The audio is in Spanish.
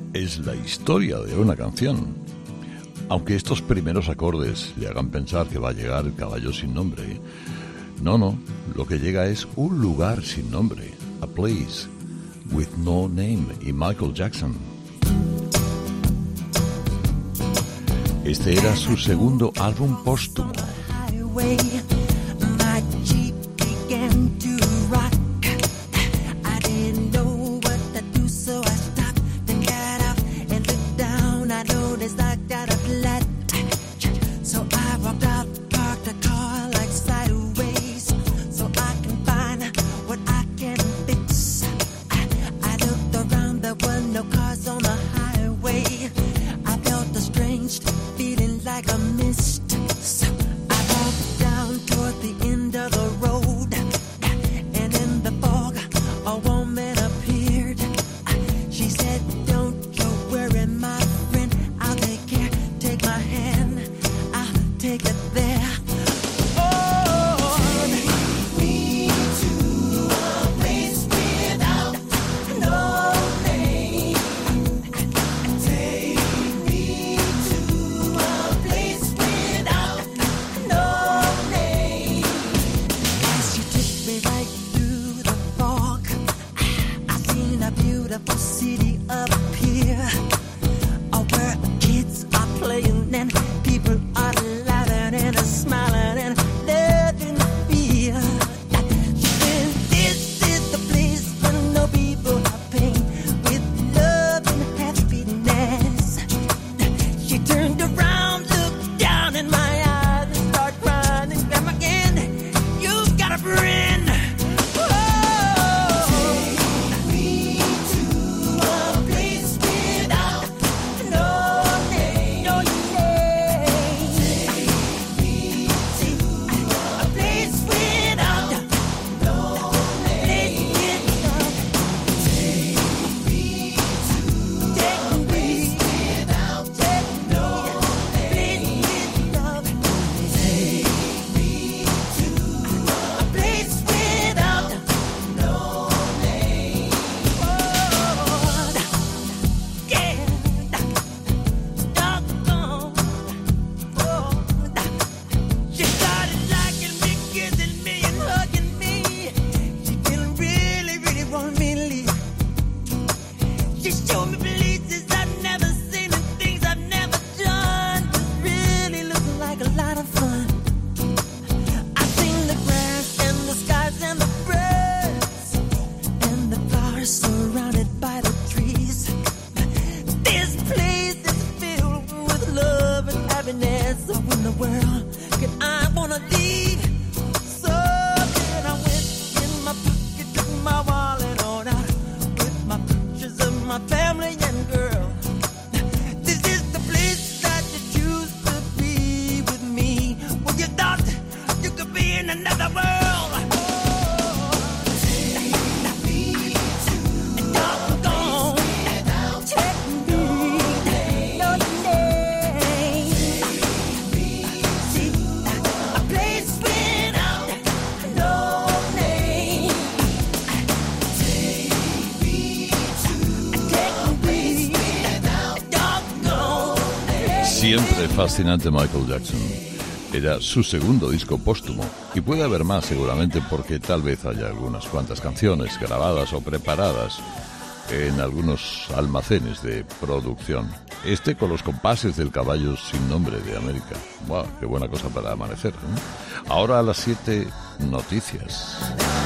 es la historia de una canción. Aunque estos primeros acordes le hagan pensar que va a llegar el caballo sin nombre, no, lo que llega es un lugar sin nombre, a place with no name, y Michael Jackson. Este era su segundo álbum póstumo. Siempre fascinante Michael Jackson. Era su segundo disco póstumo, y puede haber más seguramente, porque tal vez haya algunas cuantas canciones grabadas o preparadas en algunos almacenes de producción. Este con los compases del caballo sin nombre de América. ¡Wow! ¡Qué buena cosa para amanecer! Ahora a las 7, noticias.